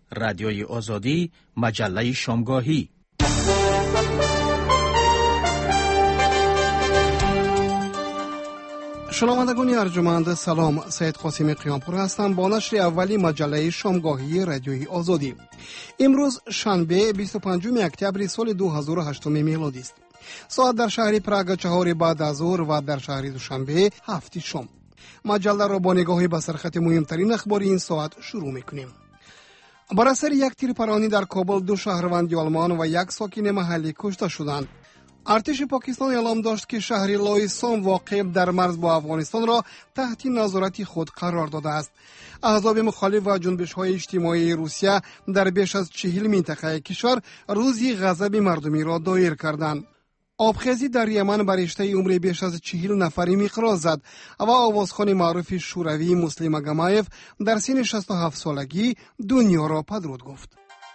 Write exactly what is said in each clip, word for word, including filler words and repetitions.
رادیوی آزادی، مجله شامگاهی. شنوندگان ارجمند سلام، سید قاسم قیامپور هستم با نشر اولی مجله شامگاهی رادیوی آزادی. امروز شنبه بیست و پنجم اکتبر سال دو هزار و هشت میلادی است. ساعت در شهر پراگ چهار بعد از ظهر و در شهر دوشنبه هفت شام. مجله را با نگاهی به سرخط مهمترین اخبار این ساعت شروع میکنیم. بر اثر یک تیرپرانی در کابل دو شهروند آلمان و یک ساکن محلی کشته شدند. ارتش پاکستان اعلام داشت که شهر لویسام واقع در مرز با افغانستان را تحت نظارت خود قرار داده است. احزاب مخالف و جنبش‌های اجتماعی روسیه در بیش از چهل منطقه کشور روزی غضب مردمی را دایر کردند. آبخیزی در یمن بر رشته عمر بیش از چهل نفری مقراض زد و آوازخوان معروف شوروی مسلم اگامایف در سن شصت و هفت سالگی دنیا را پدرود گفت.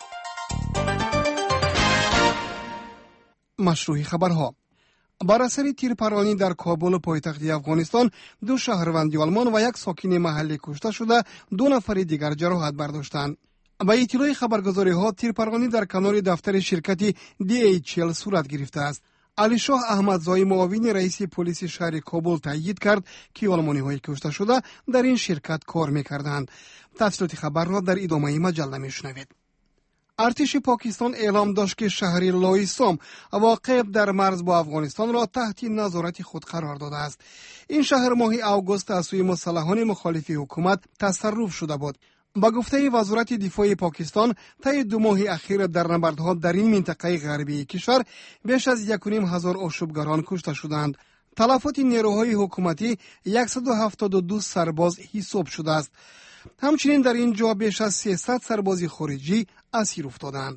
مشروع خبرها. بر اثر تیرپرانی در کابل پایتخت افغانستان دو شهروند آلمان و یک ساکن محلی کشته شده، دو نفر دیگر جراحت برداشتند. با اطلاع خبرگزاری‌ها تیرپرانی در کنار دفتر شرکت دی ایچ ال صورت گرفته است. علی شاه احمدزایی معاون رئیس پلیس شهر کابل تایید کرد که آلمانی‌های کشته شده در این شرکت کار می‌کردند. تفصیلات خبر را در ادامه مجله می‌شنوید. ارتش پاکستان اعلام داشت که شهر لویسام واقع در مرز با افغانستان را تحت نظارت خود قرار داده است. این شهر ماه آگوست از سوی مسلحان مخالف حکومت تصرف شده بود. با گفته وزارت دفاع پاکستان طی دو ماه اخیر در نبردها در این منطقه غربی کشور بیش از یک و نیم هزار آشوبگران کشته شدند. تلفات نیروهای حکومتی صد و هفتاد و دو سرباز حساب شده است. همچنین در این جا بیش از سیصد سرباز خارجی اسیر افتادند.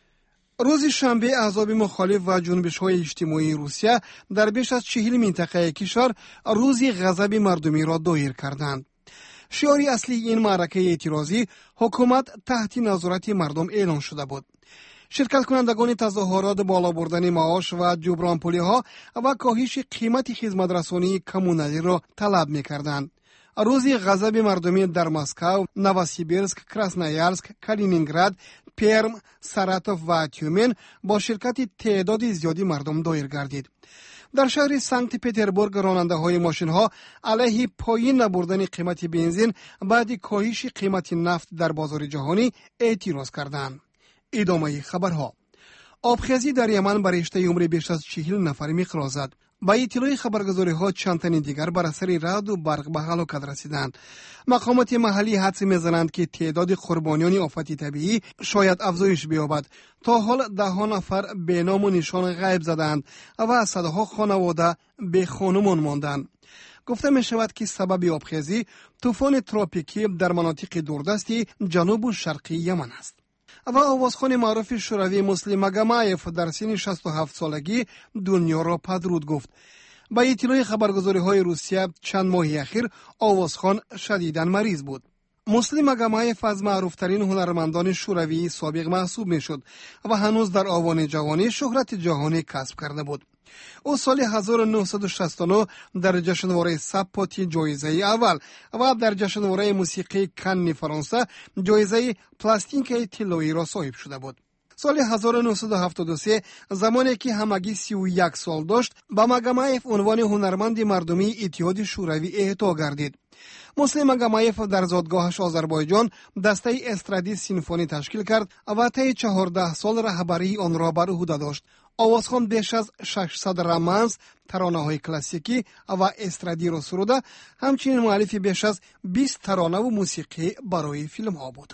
روز شنبه احزاب مخالف و جنبش‌های اجتماعی روسیه در بیش از چهل منطقه کشور روزی غضب مردمی را دایر کردند. شعار اصلی این معرکه اعتراضی حکومت تحت نظارت مردم اعلان شده بود. شرکت کنندگان تظاهرات بالا بردن معاش و جبران پولی‌ها و کاهش قیمت خدمت رسانی کمونالی را طلب می‌کردند. روزی غضب مردمی در مسکو، نووسیبیرسک، کراسنویارسک، کالینینگراد، پرم، ساراتوف و تیومن با شرکت تعداد زیادی مردم دایر گردید. در شهر سنت پتربورگ راننده‌های ماشین‌ها علیه پایین نبردن قیمت بنزین بعد کاهش قیمت نفت در بازار جهانی اعتراض کردند. ادامه خبرها. آبخیزی در یمن بر رشته عمر بیش از چهل نفر مقراض زد. با اطلاع خبرگزاری‌ها چند تن دیگر بر اثر رعد و برق به هلاکت رسیدند. مقامات محلی حدس می‌زنند که تعداد قربانیان آفت طبیعی شاید افزایش بیابد. تا حال ده ها نفر به نام و نشان غیب زدند و صدها خانواده به خانمان ماندند. گفته می شود که سبب آبخیزی طوفان تروپیکی در مناطق دوردستی جنوب و شرقی یمن است. و آوازخوان معروف شوروی مسلم اگامایف در سن شصت و هفت سالگی دنیا را پدرود گفت. با اطلاع خبرگزاری‌های روسیه چند ماه اخیر آوازخوان شدیداً مریض بود. مسلم اگامایف از معروفترین هنرمندان شوروی سابق محسوب میشد و هنوز در آوان جوانی شهرت جهانی کسب کرده بود. او سال هزار و نهصد و شصت و نه در جشنواره سپاتی جایزه اول و در جشنواره موسیقی کن فرانسه جایزه پلاستینک طلایی را صاحب شده بود. سال هزار و نهصد و هفتاد و سه زمانی که همگی سی و یک سال داشت با اگامایف عنوان هنرمند مردمی اتحاد شوروی اعطا گردید. مسلم اگامایف در زادگاهش آذربایجان دسته استرادی سیمفونی تشکیل کرد و طی چهارده سال رهبری آن را بر عهده داشت. آوازخوان بیش از ششصد رمانس، ترانه‌های کلاسیکی و استرادی را سروده، همچنین مؤلف بیش از بیست ترانه و موسیقی برای فیلم‌ها بود.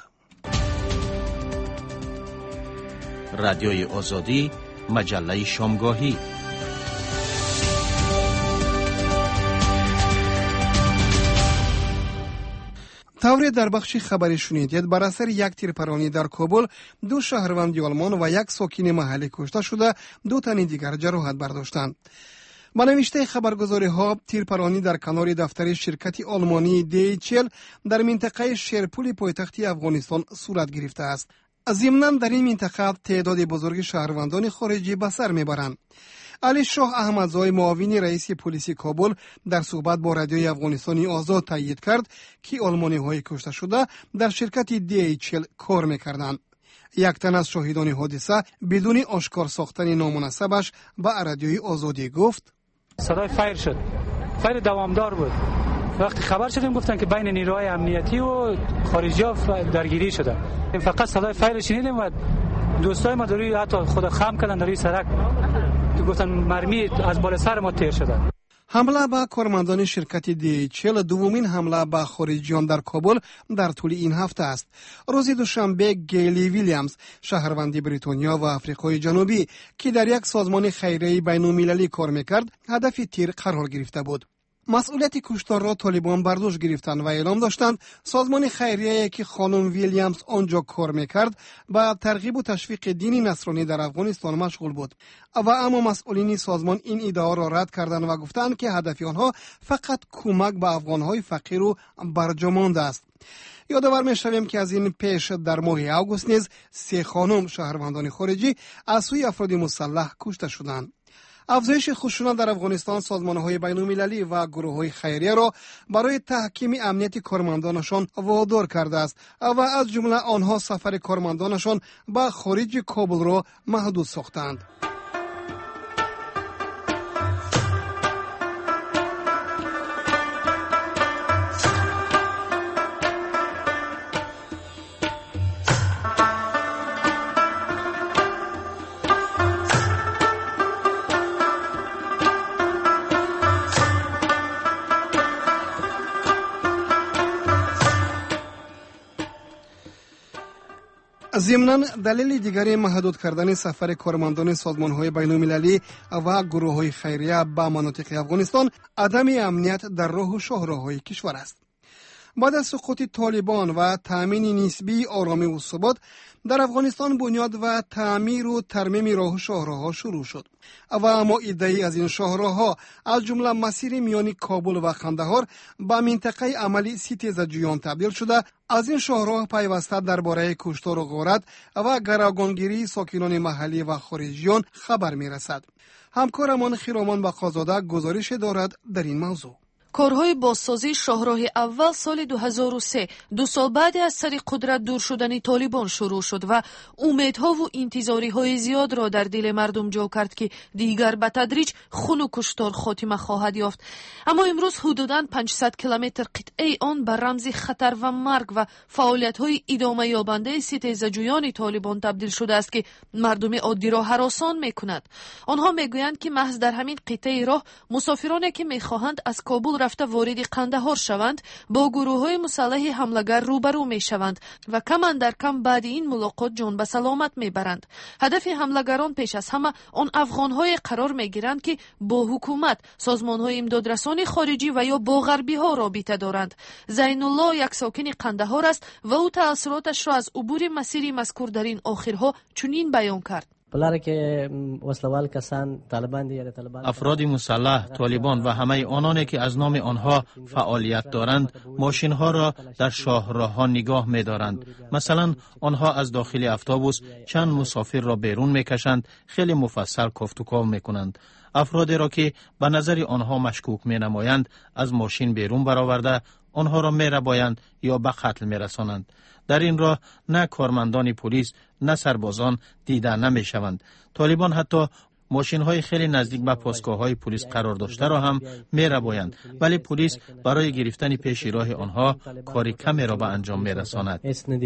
رادیوی آزادی، مجله شامگاهی. طوری در بخش خبری شنیدید بر اثر یک تیرپرانی در کابل دو شهروند آلمان و یک ساکن محلی کشته شده، دو تن دیگر جراحت برداشتند. با نوشته خبرگزاری‌ها تیرپرانی در کنار دفتر شرکت آلمانی دی ایچ ال در منطقه شرپول پایتخت افغانستان صورت گرفته است. ضمناً در این منطقه تعداد بزرگ شهروندان خارجی به سر میبرند. علی شاه احمدزای معاون رئیس پلیس کابل در صحبت با رادیوی افغانستانی آزاد تایید کرد که آلمانی های کشته شده در شرکت دی ایچ ال کار میکردند. یک تن از شاهدان حادثه بدون آشکار ساختن نامناسبش به رادیوی آزادی گفت: صدای فایر شد. فایر دوامدار بود. وقتی خبر شدیم گفتن که بین نیروهای امنیتی و خارجی‌ها درگیری شده. فقط صدای فایر شنیدیم و دوستای ما دوری حتی خود خم کردن در سرک که گفتن مرمی از بالا سر ما تیر شده. حمله به کارمندان شرکت دی ایچ ال دومین حمله به خارجیان در کابل در طول این هفته است. روز دوشنبه گیلی ویلیامز شهروند بریتانیا و آفریقای جنوبی که در یک سازمان خیریه بین‌المللی کار میکرد هدف تیر قرار گرفته بود. مسئولیت کشتار را طالبان بر دوش گرفتند و اعلام داشتند سازمان خیریه‌ای که خانم ویلیامز آنجا کار میکرد با ترغیب و تشویق دین نصرانی در افغانستان مشغول بود و اما مسئولین سازمان این ادعا را رد کردند و گفتند که هدف آنها فقط کمک به افغانهای فقیر و برجامانده است. یادآور می‌شویم که از این پیش در ماه اوگوست نیز سه خانم شهروندان خارجی از سوی افراد مسلح کشته شدند. افزایش خشونت در افغانستان سازمان‌های بین‌المللی و گروه‌های خیریه را برای تحکیم امنیت کارمندانشان وادار کرده است و از جمله آنها سفر کارمندانشان به خارج کابل را محدود ساختند. ضمناً دلیل دیگری محدود کردن سفر کارمندان سازمان‌های بین‌المللی و گروه‌های خیریه به مناطق افغانستان عدم امنیت در راه و شاهراه‌های کشور است. بعد از سقوط طالبان و تأمین نسبی آرامی و ثبات در افغانستان بنیاد و تعمیر و ترمیم راه و شاهراه‌ها شروع شد و اما ایده‌ای از این شاهراه‌ها از جمله مسیر میان کابل و قندهار به منطقه عملی ستیزجویان تبدیل شده. از این شاهراه پیوسته درباره کشتار و غارت و گروگانگیری ساکنان محلی و خارجیان خبر می‌رسد. همکارمان خیرامان بقازاده گزارش دارد در این موضوع. کارهای بازسازی شاهراه اول سال دو هزار و سه دو سال بعد از سر قدرت دور شدن طالبان شروع شد و امیدها و انتظاری‌های زیاد را در دل مردم جا کرد که دیگر به تدریج خون و کشتار خاتمه خواهد یافت. اما امروز حدوداً پانصد کیلومتر قطعه آن به رمز خطر و مرگ و فعالیت‌های ادامه یابنده ستیزجویان طالبان تبدیل شده است که مردم عادی را هراسان می‌کند. آنها می‌گویند که محض در همین قطعه راه مسافرانی که می‌خواهند از کابل رفته وارد قندهار شوند با گروه‌های مسلح حمله‌گر روبرو می‌شوند و کم اندر کم بعد این ملاقات جان به سلامت می‌برند. هدف حمله‌گران پیش از همه آن افغان‌های قرار می‌گیرند که با حکومت، سازمان‌های امدادرسانی خارجی و یا با غربی‌ها رابطه دارند. زین الله یک ساکن قندهار است و او تأثیراتش را از عبور مسیر مذکور در این آخرها چنین بیان کرد: افراد مسلح، طالبان و همه آنانی که از نام آنها فعالیت دارند، ماشین ها را در شاهراه‌ها نگاه می دارند. مثلا آنها از داخل اتوبوس چند مسافر را بیرون می کشند، خیلی مفصل کفت و کاو می کنند. افرادی را که به نظر آنها مشکوک می نمایند از ماشین بیرون برآورده آنها را می ربایند یا به قتل می رسانند. در این راه نه کارمندان پلیس نه سربازان دیده نمی شوند. طالبان حتی ماشین های خیلی نزدیک به پاسگاه های پلیس قرار داشته را هم می ربایند، ولی پلیس برای گرفتن پیش راه آنها کاری کمی را به انجام می رساند.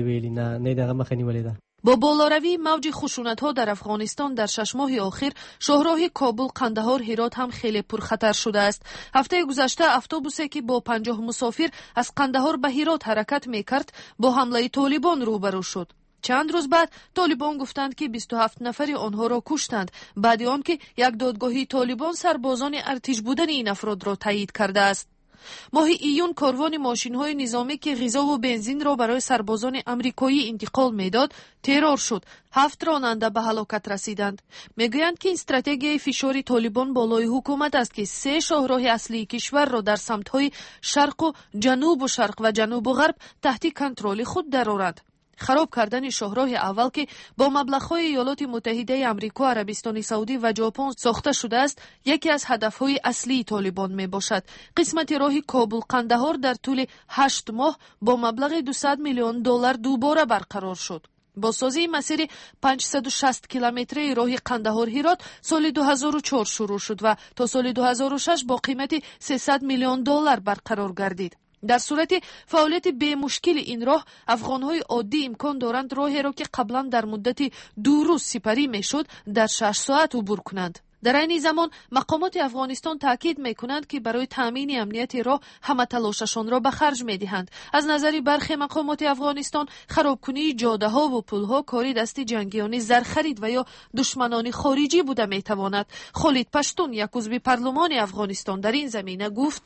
با بالاروی موج خشونت‌ها در افغانستان در شش ماه آخر شاهراه کابل قندهار هرات هم خیلی پرخطر شده است. هفته گذشته اتوبوسی که با پنجاه مسافر از قندهار به هرات حرکت می‌کرد با حمله طالبان روبرو شد. چند روز بعد طالبان گفتند که بیست و هفت نفر آنها را کشتند، بعد آنکه یک دادگاهی طالبان سربازان ارتش بودن این افراد را تایید کرده است. ماه ایون کاروان ماشین‌های نظامی که غذا و بنزین را برای سربازان آمریکایی انتقال می‌داد ترور شد. هفت راننده به هلاکت رسیدند. میگویند که این استراتژی فشار طالبان بالای حکومت است که سه شاهراه اصلی کشور را در سمت‌های شرق و جنوب و شرق و جنوب و غرب تحت کنترل خود درآورد. خراب کردن شاهراه اول که با مبلغ‌های ایالات متحده آمریکا، عربستان سعودی و ژاپن ساخته شده است، یکی از هدف‌های اصلی طالبان میباشد. قسمت راه کابل قندهار در طول هشت ماه با مبلغ دویست میلیون دلار دوباره برقرار شد. با سازی مسیر پانصد و شصت کیلومتری راه قندهار هرات سال دو هزار و چهار شروع شد و تا سال دو هزار و شش با قیمت سیصد میلیون دلار برقرار گردید. در صورت فعالیت به مشکل این راه، افغان‌های عادی امکان دارند راهی را که قبلا در مدت دو روز سپری میشد در شش ساعت عبور کنند. در این زمان مقامات افغانستان تاکید میکنند که برای تامین امنیت راه همه تلاششان را به خرج میدهند. از نظر برخی مقامات افغانستان، خرابکنی جاده ها و پل ها کاری دست جنگیان زرخرید و یا دشمنان خارجی بوده میتواند. خالد پشتون، یک عضو پارلمان افغانستان، در این زمینه گفت: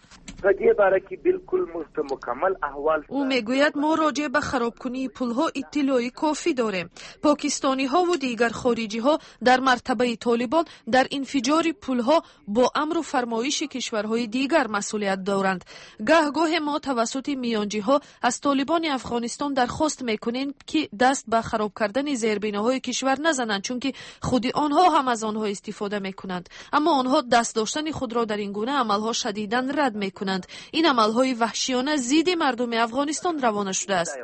او میگوید ما راجع به خرابکنی پل ها اطلاعی کافی داریم. پاکستانی ها و دیگر خارجی ها در مرتبه طالبان در انفجار پلها با امر و فرمایش کشورهای دیگر مسئولیت دارند. گاه گاه ما توسط میانجی ها از طالبان افغانستان درخواست میکنیم که دست به خراب کردن زیربناهای کشور نزنند، چون که خود آنها هم از آنها استفاده میکنند، اما آنها دست داشتن خود را در این گونه عملها شدیداً رد میکنند. این عملهای وحشیانه ضد مردم افغانستان روانه شده است.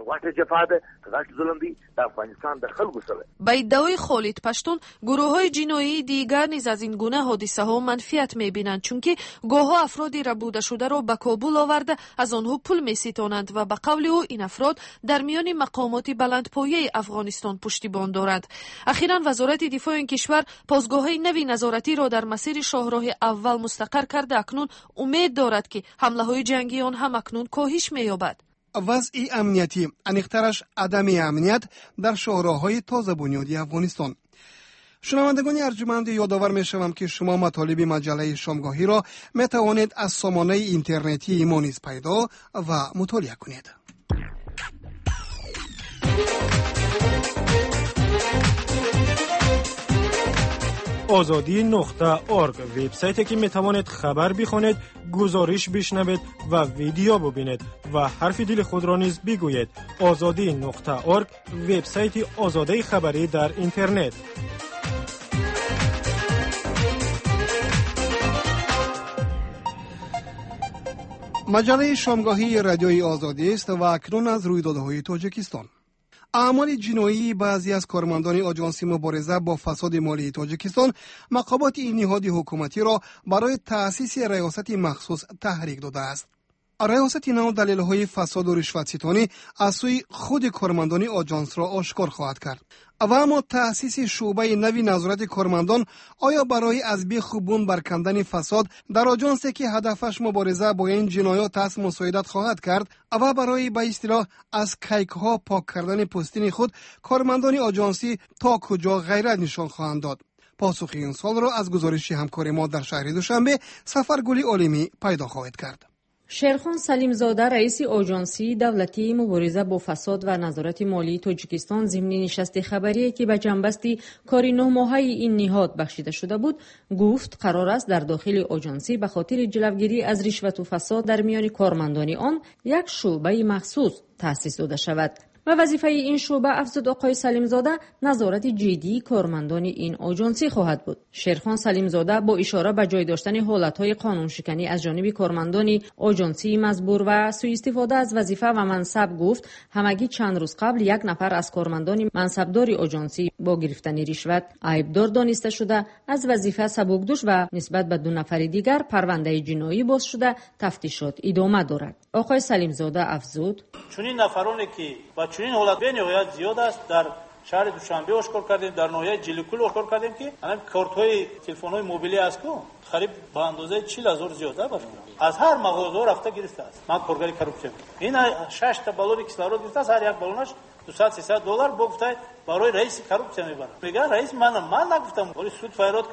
با ادعای خالد پشتون، گروه‌های جنایی دیگر نیز از این گونه حادثه ها منفیت میبینند، چون که گاه‌ها افرادی ربوده شده را به کابل آورده از آنها پول میستانند و به قول او این افراد در میان مقامات بلندپایه افغانستان پشتیبان دارند. اخیراً وزارت دفاع این کشور پاسگاه‌های نوی نظارتی را در مسیر شاهراه اول مستقر کرده اکنون امید دارد که حمله‌های جنگیان هم اکنون کاهش می‌یابد. وضع امنیتی، انیخترش عدم امنیت در شاهراه‌های تازه بنیادی افغانستان. شنوندگان ارجمند، یادآور می‌شوم که شما مطالب مجله شامگاهی را می‌توانید از سامانه اینترنتی ما نیز پیدا و مطالعه کنید. آزادی نقطه ارگ وبسایتی که میتوانید خبر بخوانید، گزارش بشنوید و ویدیو ببینید و حرف دل خود را نیز بگویید. آزادی نقطه ارگ وبسایت آزادی خبری در اینترنت. مجله شامگاهی رادیوی آزادی است و اکنون از رویدادهای تاجیکستان. اعمال جنایی بعضی از کارمندان آژانس مبارزه با فساد مالی تاجیکستان مقامات این نهاد حکومتی را برای تأسیس ریاست مخصوص تحریک داده است. ریاست نو دلایل فساد و رشوت‌ستانی از سوی خود کارمندان آژانس را آشکار خواهد کرد. و اما تأسیس شعبه نوی نظارت کارمندان آیا برای از بیخ بون برکندن فساد در آژانسی که هدفش مبارزه با این جنایات است مساعدت خواهد کرد و برای به اصطلاح از کیک‌ها پاک کردن پوستین خود کارمندان آژانسی تا کجا غیرت نشان خواهند داد؟ پاسخ این سوال را از گزارش همکار ما در شهر دوشنبه سفرگل عالمی پیدا خواهد کرد. شیرخان سلیم زاده رئیس آژانسی دولتی مبارزه با فساد و نظارت مالی تاجیکستان ضمن نشست خبری که به جنبستی کاری نه ماهه این نهاد بخشیده شده بود گفت قرار است در داخل آژانسی به خاطر جلوگیری از رشوت و فساد در میان کارمندان آن یک شعبه مخصوص تأسیس داده شود. و وظیفه این شعبه افزود آقای سلیم زاده نظارت جدی کارمندان این آژانسی خواهد بود. شیرخان سلیم زاده با اشاره به جای داشتن حالتهای قانون شکنی از جانب کارمندان آژانسی مزبور و سوء استفاده از وظیفه و منصب گفت همگی چند روز قبل یک نفر از کارمندان منصبدار آژانسی با گرفتن رشوت عیبدار دانسته شده از وظیفه سبکدوش و نسبت به دو نفر دیگر پرونده جنایی باز شده تفتیشات ادامه دارد. آقای سلیم زاده افزود چنین نفرانی که و چنین حالت به نهایت زیاد است در شهر دوشنبه آشکار کردیم، در ناحیه جلیکول آشکار کردیم که الان کارت‌های تلفن‌های موبیلی است که قریب به اندازه چهل هزار زیاده باشه از هر مغازه رفته گرفته است. من کارگری کارپچم این شش تا بالون کیسلارود گرفته است، هر یک بالونش دویست سیصد دلار گفته برای رئیس کارپچم میبرم. میگه رئیس من من نگفتم ولی سود فایرات کنه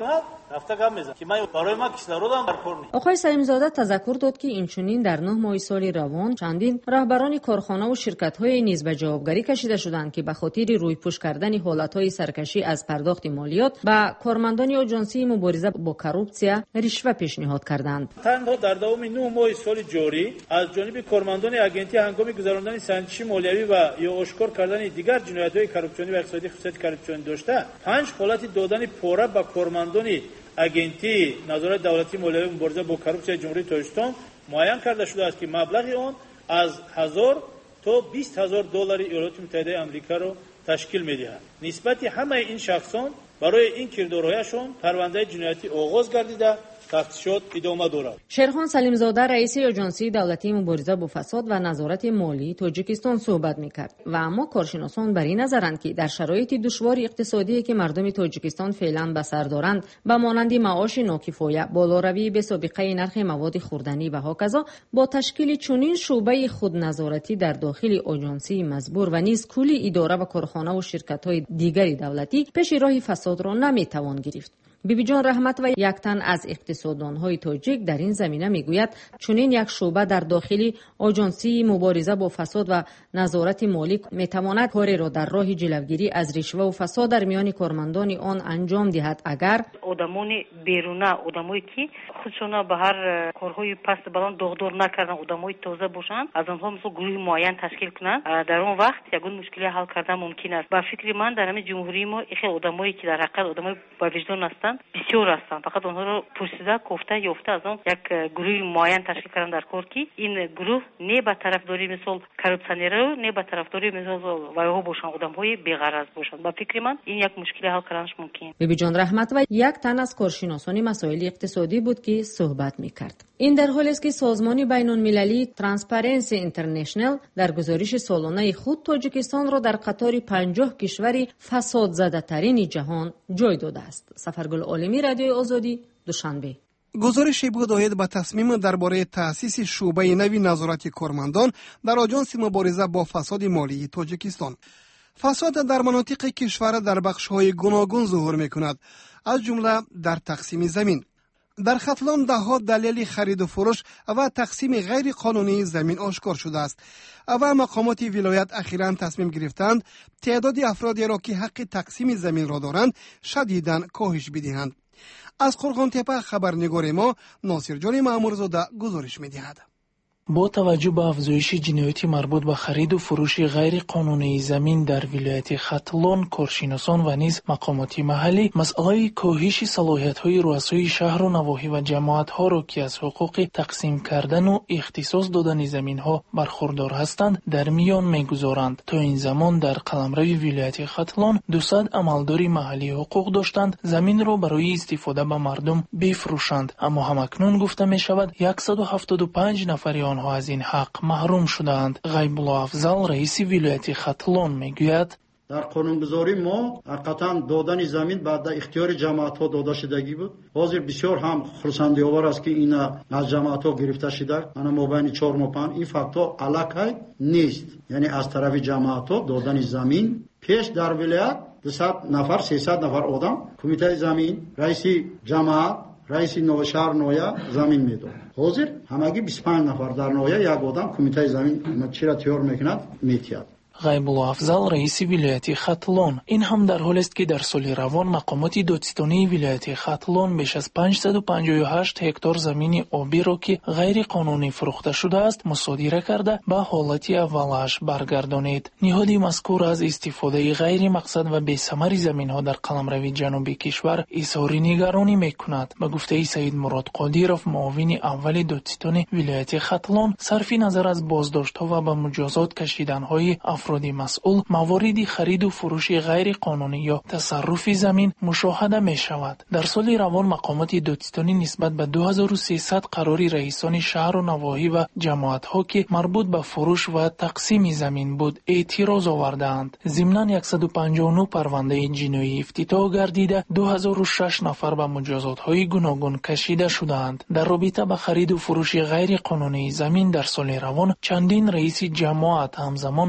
рафта гап мезанад ки ман барои ман кислородам дар кор нест. آقای سلیمزاده تذکر داد که اینچنین در نه ماه سال روان چندین رهبران کارخانه و شرکت‌های نیز به جوابگری کشیده شدند که به خاطر رویپوش کردن حالت‌های سرکشی از پرداخت مالیات به کارمندان آژانسی مبارزه با کورپسیا رشوه پیشنهاد کردند. تنها در دوام نه ماه سال جاری از جانب کارمندان آگنتی هنگام گذراندن سنجش مالیوی و یا آشکار کردن دیگر جنایت‌های کورپسیونی و اقتصادی خصوصیت کورپسیون داشته، پنج حالت دادن پوره به کارمندان آگنتی نظارت دولتی مالیوی مبارزه با کورپسیا جمهوری تاجیکستان معین کرده شده است که مبلغ آن از هزار تا بیست هزار دلار ایالات متحده آمریکا را تشکیل می‌دهد. نسبت همه این شخصان برای این کردارهایشان پرونده جنایتی آغاز گردیده تفتیشات ادامه دارد. شیرخان سلیمزاده رئیس آژانسی دولتی مبارزه با فساد و نظارت مالی تاجیکستان صحبت می‌کرد و اما کارشناسان بر این نظرند که در شرایط دشوار اقتصادی که مردم تاجیکستان فعلا به سر دارند به مانند معاش ناکفایه، بالاروی به سابقه نرخ مواد خوردنی و هاکذا، با تشکیل چنین شعبه خودنظارتی در داخل آژانسی مزبور و نیز کلی اداره و کارخانه و شرکت‌های دیگری دولتی پیش راه فساد را نمی‌توان گرفت. بیبی جان رحمت و یک تن از اقتصاددان‌های تاجیک در این زمینه میگوید چنین یک شعبه در داخل آژانسی مبارزه با فساد و نظارت مالی میتواند کاری را در راه جلوگیری از رشوه و فساد در میان کارمندان آن انجام دهد اگر آدمان بیرونه، آدمایی که خودشون به هر کارهای پست بلند دغدغه نکردن، آدمای تازه باشند، از آنها مثل گروه معین تشکیل کنند، در اون وقت یگان مشکلی حل کردن ممکن است. با فکر من در همین جمهوری ما خیلی آدمایی که در حقیقت آدمای با وجدان هستند بسیار هستند، فقط آنها رو پرسیده گفته یافته از اون یک گروه معین تشکیل کردن در کار که این گروه نه به طرفداری مثل کورپسیونرا نه به طرفداری مثل وایها باشند، آدمهای بی‌غرض باشند. با فکر من این یک مشکلی حل کردنش ممکن. بیبی جان رحمت و یک تن از کارشناسان مسائل اقتصادی بود که صحبت می‌کرد. این در حالی است که سازمان بین‌المللی ترانسپرنسی اینترنشنال در گزارش سالانه خود تاجیکستان را در قطار پنجاه کشور فساد زده ترین جهان جای داده است. سفرگل عالمی، رادیوی آزادی، دوشنبه. گزارش بود آید به تصمیم درباره تأسیس شعبه نوی نظارت کارمندان در آژانس مبارزه با فساد مالی تاجیکستان. فساد در مناطق کشور در بخش‌های گوناگون ظهور می‌کند، از جمله در تقسیم زمین. در ختلان ده‌ها دلیل خرید و فروش و تقسیم غیر قانونی زمین آشکار شده است و مقامات ولایت اخیراً تصمیم گرفتند تعداد افرادی را که حق تقسیم زمین را دارند شدیداً کاهش بدهند. از قرغان‌تپه خبرنگار ما ناصر جان مامورزاده گزارش می‌دهد. با توجه به افزایش جنایات مربوط به خرید و فروش غیر قانونی زمین در ولایت ختلان، کارشناسان و نیز مقامات محلی مسئله کاهش صلاحیت‌های رؤسای شهر و نواحی و جماعت‌ها را که از حقوق تقسیم کردن و اختصاص دادن زمین‌ها برخوردار هستند در میان می‌گذارند. تا این زمان در قلمرو ولایت ختلان دویست عملدار محلی حقوق داشتند زمین را برای استفاده به مردم بفروشند، اما همکنون گفته می‌شود صد و هفتاد و پنج نفر آنها از این حق محروم شدند. غیب الله افضل رئیس ولایت ختلان میگوید در قانونگذاری ما حقیقتا دادن زمین بعد اختیار جماعت ها داده شدگی بود. حاضر بسیار هم خرسندی آور است که این از جماعت ها گرفته شده. انا مابین چهار و پنج این فکت ها علاقه نیست، یعنی از طرف جماعت ها دادن زمین. پیش در ولایت دویست نفر سیصد نفر آدم کمیته زمین، رئیس جماعت، رئیس نوشهر نویا زمین میداد. حاضر همگی بیست و پنج نفر در نویا یک آدم کمیته زمین چرا تیار میکند میتیاد. غیب الله افضل رئیس ولایت ختلان. این هم در حالی است که در سال روان مقامات دادستانی ولایت ختلان بیش از پانصد و پنجاه و هشت هکتار زمین آبی را که غیر قانونی فروخته شده است مصادره کرده به حالت اولش برگردانید. نهاد مذکور از استفاده غیر مقصد و بی‌ثمر زمین‌ها در قلمرو جنوبی کشور اظهار نگرانی می‌کند. به گفته سید مراد قادیروف معاون اول دادستان ولایت ختلان، صرف نظر از بازداشت‌ها و به مجازات کشیدن‌های افرادی مسئول مواردی خرید و فروش غیر قانونی یا تصرف زمین مشاهده می شود. در سال روان مقامات دادستانی نسبت به دو هزار و سیصد قراری رئیسان شهر و نواحی و جماعت ها که مربوط به فروش و تقسیم زمین بود اعتراض آوردند. ضمناً صد و پنجاه و نه پرونده جنایی افتتاح گردیده دو هزار و شش نفر به مجازات های گوناگون کشیده شدند. در رابطه با خرید و فروش غیر قانونی زمین در سال روان چندین رئیس جماعت همزمان وکیل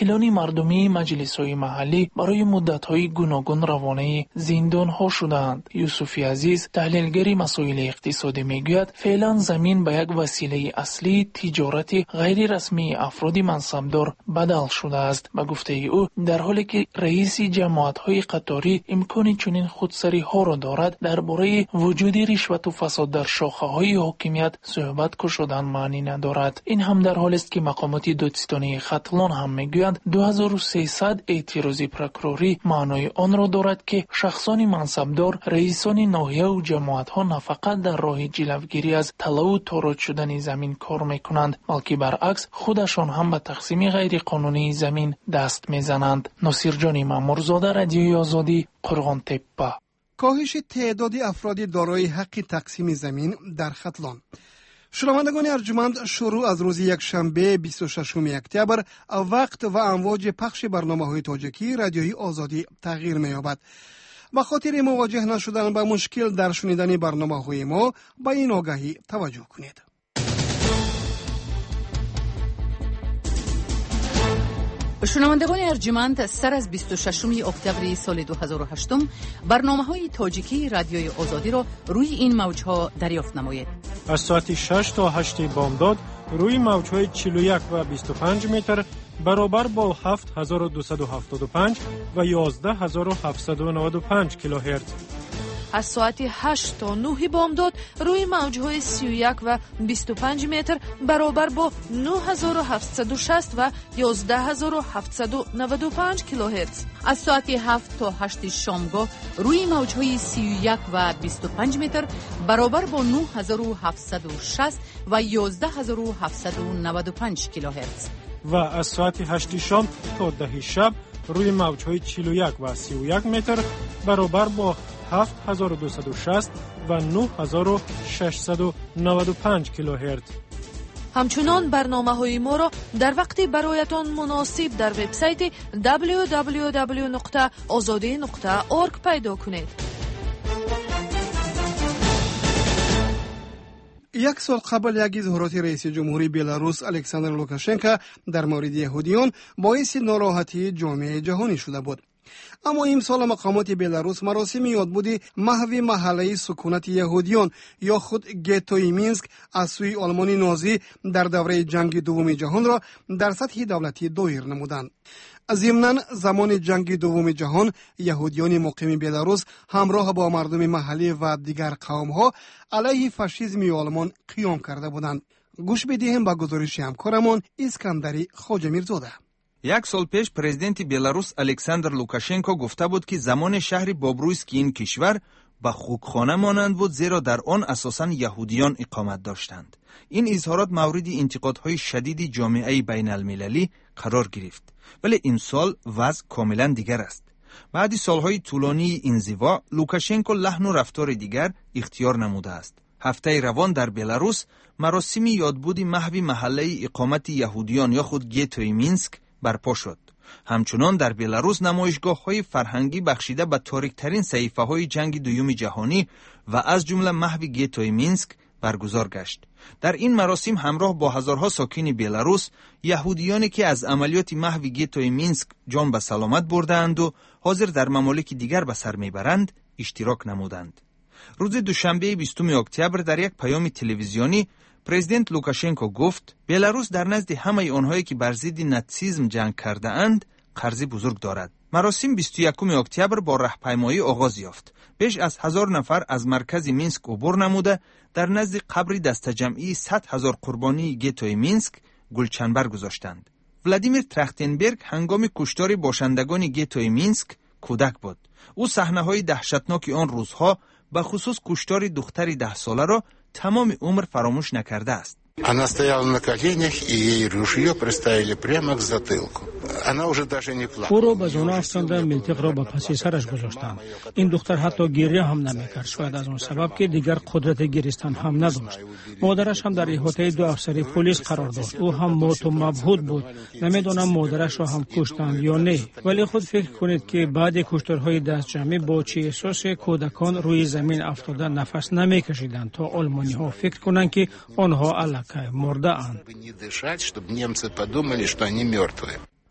فعالان مردمی مجلس‌های محلی برای مدت‌های گوناگون روانه زندان‌ها شدند. یوسفی عزیز تحلیلگر مسائل اقتصادی میگوید فعلا زمین به یک وسیله اصلی تجارت غیر رسمی افراد منصبدار بدل شده است. به گفته او در حالی که رئیس جماعت‌های قطاری امکان چنین خودسری‌ها را دارد، درباره وجود رشوت و فساد در شاخه‌های حاکمیت صحبت شدن معنی ندارد. این هم در حالی است که مقامات دادستانی ختلان هم میگویند دو هزار و سیصد اعتراضی پروکوروری معنای آن را دارد که شخصان منصبدار، رئیسان ناحیه و جماعت‌ها نه فقط در راه جلوگیری از طلا و تاراج شدن زمین کار میکنند، بلکه برعکس خودشان هم به تقسیم غیر قانونی زمین دست میزنند. ناصرجان مامورزاده، رادیوی آزادی، قرغان تپه. کاهش تعداد افراد دارای حق تقسیم زمین در ختلان. شنوندگان ارجمند، شروع از روز یکشنبه بیست و ششم اکتبر وقت و امواج پخش برنامه‌های تاجیکی رادیوی آزادی تغییر می‌یابد. به خاطر مواجه نشدن با مشکل در شنیدن برنامه‌های ما به این آگاهی توجه کنید. شنوندگان ارجمند، سر از بیست و ششم اکتبر سال دو هزار و هشت برنامه‌های تاجیکی رادیوی آزادی را روی این موج‌ها دریافت نمایید. از ساعت شش تا هشت بامداد روی موج‌های چهل و یک و بیست و پنج متر برابر با هفت هزار و دویست و هفتاد و پنج و یازده هزار و هفتصد و نود و پنج کیلوهرتز. از ساعت هشت تا نه بامداد روی موج‌های سی و یک و بیست و پنج متر برابر با نه هزار و هفتصد و شصت و یازده هزار و هفتصد و نود و پنج کیلوهرتز. از ساعت هفت تا هشت شامگاه روی موج‌های سی و یک و بیست و پنج متر برابر با نه هزار و هفتصد و شصت و یازده هزار و هفتصد و نود و پنج کیلوهرتز. و از ساعت هشت شام تا ده شب روی موج‌های چهل و یک و سی و یک متر برابر با هفت هزار و دویست و شصت و نه هزار و ششصد و نود و پنج کیلوهرتز. همچنان برنامه‌های ما را در وقتی برایتان مناسب در وبسایت دبلیو دبلیو دبلیو نقطه آزادی نقطه اورگ پیدا کنید. یک سال قبل یک اظهارات رئیس جمهوری بلاروس الکساندر لوکاشنکو در مورد یهودیان باعث ناراحتی جامعه جهانی شده بود. اما امسال مقامات بلاروس مراسم یادبود محو محله سکونت یهودیان یا خود گتوی مینسک از سوی آلمان نازی در دوره جنگ دوم جهان را در سطح دولتی دایر نمودند. ضمناً زمان جنگ دوم جهان یهودیان مقیم بلاروس همراه با مردم محلی و دیگر قوم‌ها علیه فاشیسم آلمان قیام کرده بودند. گوش بدهیم به گزارش همکارمان اسکندری خواجه میرزاده. یک سال پیش پرزیدنت بلاروس الکساندر لوکاشنکو گفته بود که زمان شهر بابرویسک این کشور به خوکخانه مانند بود، زیرا در آن اساساً یهودیان اقامت داشتند. این اظهارات مورد انتقادهای شدید جامعه بین المللی قرار گرفت. ولی این سال وضع کاملا دیگر است. بعد سالهای طولانی انزوا، لوکاشنکو لحن و رفتار دیگر اختیار نموده است. هفته روان در بلاروس مراسم یادبود محو محله اقامت یهودیان یا خود گتوی مینسک برپا شد. همچنان در بلاروس نمایشگاه‌های فرهنگی بخشیده به تاریک‌ترین صحیفه‌های جنگ دوم جهانی و از جمله محو گتوی مینسک برگزار گشت. در این مراسم همراه با هزارها ساکن بلاروس، یهودیانی که از عملیات محو گتوی مینسک جان به سلامت بردند و حاضر در ممالک دیگر به سر میبرند اشتراک نمودند. روز دوشنبه بیستم اکتبر در یک پیام تلویزیونی پرزیدنت لوکاشنکو گفت بلاروس در نزد همه آنهایی که بر ضد ناتسیسم جنگ کرده اند قرض بزرگ دارد. مراسم بیست و یکم اکتبر با راهپیمایی آغاز یافت. بیش از هزار نفر از مرکز مینسک عبور نموده در نزد قبر دسته‌جمعی صد هزار قربانی گتوی مینسک گلچنبر گذاشتند. ولادیمیر تراختنبرگ هنگام کشتار باشندگان گتوی مینسک کودک بود. او صحنه‌های دهشتناک آن روزها به خصوص کشتار دختری ده ساله را تمام عمر فراموش نکرده است. Она стояла на коленях, и ей ружье приставили прямо к затылку. Она уже даже не плакала. او را به زانو افکندند، ملتق را به پس سرش گذاشتند. این دختر حتی گریه هم نمیکرد، شاید از اون سبب که دیگر قدرت گریستن هم نداشت. مادرش هم در احاطه دو افسر پلیس قرار داشت. او هم موت و مبهوت بود. نمیدونم مادرش را هم کشتند یا نه، ولی خود فکر کنید که بعد کشتارهای دست جمعی با چه احساس کودکان روی زمین افتاده نفس نمیکشیدند تا آلمانی ها فکر کنند که آنها الک مرده اند.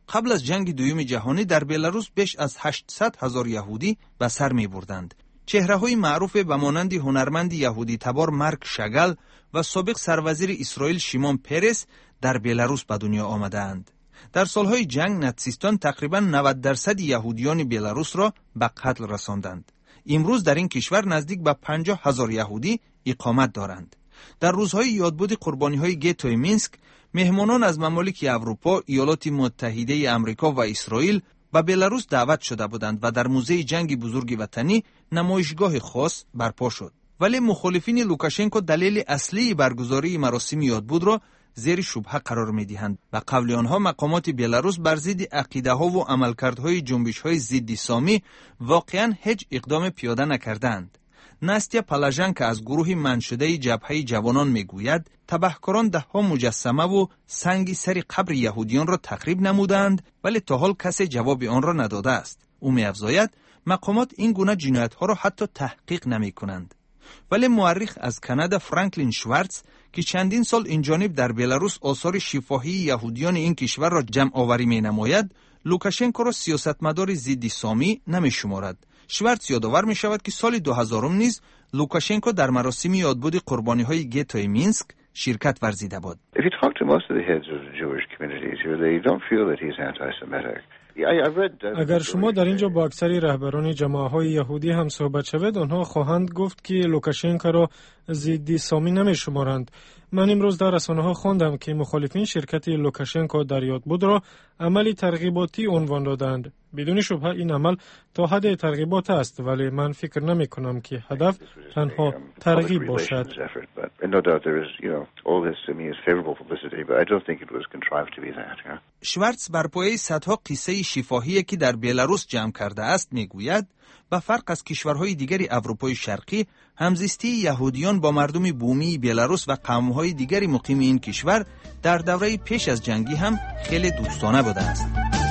قبل از جنگ دوم جهانی در بلاروس بیش از هشتصد هزار یهودی به سر می بردند. چهره‌های معروف به مانند هنرمند یهودی تبار مارک شاگال و سابق سروزیر اسرائیل شیمون پرس در بلاروس به دنیا آمدند. در سالهای جنگ ناتسیستان تقریباً نود درصد یهودیان بلاروس را به قتل رساندند. امروز در این کشور نزدیک به پنجاه هزار یهودی اقامت دارند. در روزهای یادبود قربانی‌های گتوی مینسک، مهمانان از ممالک اروپا، ایالات متحده آمریکا و اسرائیل به بلاروس دعوت شده بودند و در موزه جنگ بزرگ وطنی نمایشگاه خاص برپا شد. ولی مخالفین لوکاشنکو دلیل اصلی برگزاری مراسم یادبود را زیر شبهه قرار می‌دهند. به قول آنها مقامات بلاروس بر ضد عقیده‌ها و عملکردهای جنبش‌های ضد اسلامی واقعاً هیچ اقدام پیاده نکردند. ناستیا پالاژانکا از گروه منشده جبهه جوانان میگوید تبهکاران ده ها مجسمه و سنگ سر قبر یهودیان را تخریب نمودند ولی تا حال کسی جواب آن را نداده است. او می‌افزاید مقامات این گونه جنایت‌ها را حتی تحقیق نمی‌کنند. ولی مورخ از کانادا فرانکلین شوارتز که چندین سال این جانب در بلاروس آثار شفاهی یهودیان این کشور را جمع آوری می‌نماید، لوکاشنکو را سیاستمدار ضد اسلامی نمی‌شمارد. شوارتز یادآور می‌شود که سال دو هزار نیز لوکاشنکو در مراسم یادبود قربانی‌های گتوی مینسک شرکت ورزیده بود. اگر شما در اینجا با اکثر رهبران جماعت‌های یهودی هم صحبت شود، آنها خواهند گفت که لوکاشنکو را ضد اسلامی نمی‌شمارند. من امروز در رسانه‌ها خواندم که مخالفین شرکت لوکاشنکو در یادبود را عملی ترغیباتی عنوان دادند. بدون شبهه این عمل تا حد ترغیبات است، ولی من فکر نمی‌کنم که هدف تنها ترغیب باشد. شوارتز بر پایه صدها قصه شفاهی که در بلاروس جمع کرده است میگوید به فرق از کشورهای دیگر اروپای شرقی، همزیستی یهودیان با مردم بومی بلاروس و قوم‌های دیگر مقیم این کشور در دوره پیش از جنگی هم خیلی دوستانه بوده است.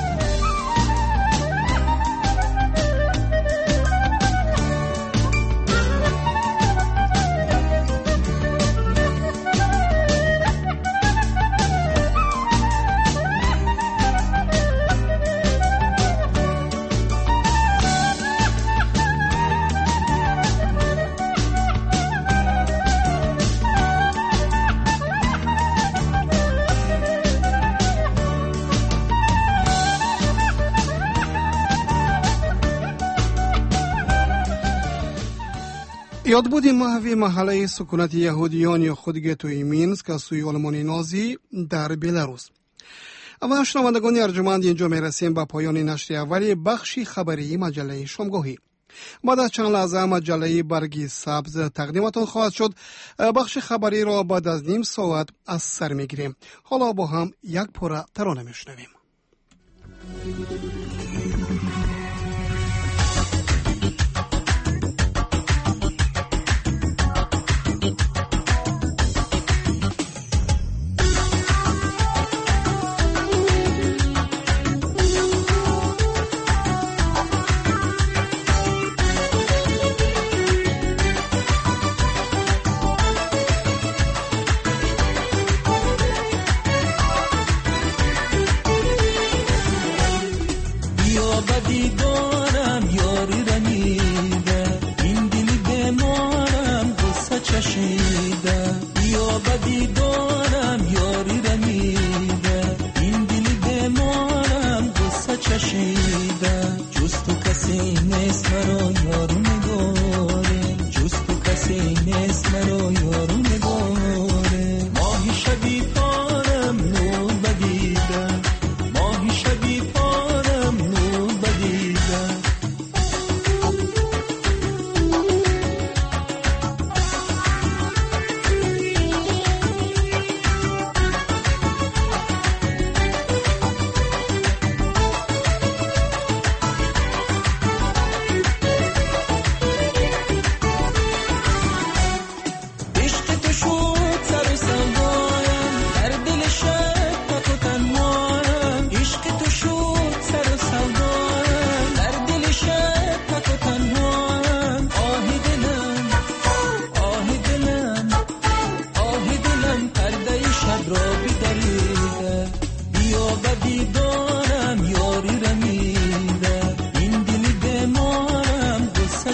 یادبود محوی محله سکونت یهودیان یا خود گتوی مینسک از سوی آلمان نازی در بلاروس. و شنوندگان ارجمند، اینجا میرسیم به پایان نشر اولی بخش خبری مجله شامگاهی. بعد از چند لحظه مجله برگی سبز تقدیمتان خواهد شد. بخش خبری را بعد از نیم ساعت از سر میگیریم. حالا با هم یک پاره ترانه میشنویم.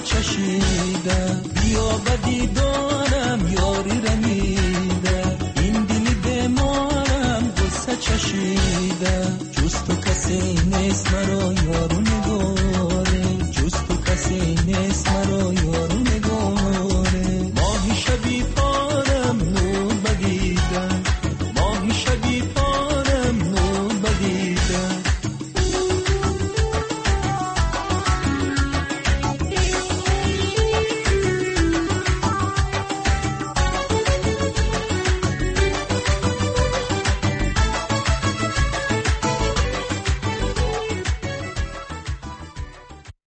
چشیده بیا به دیدار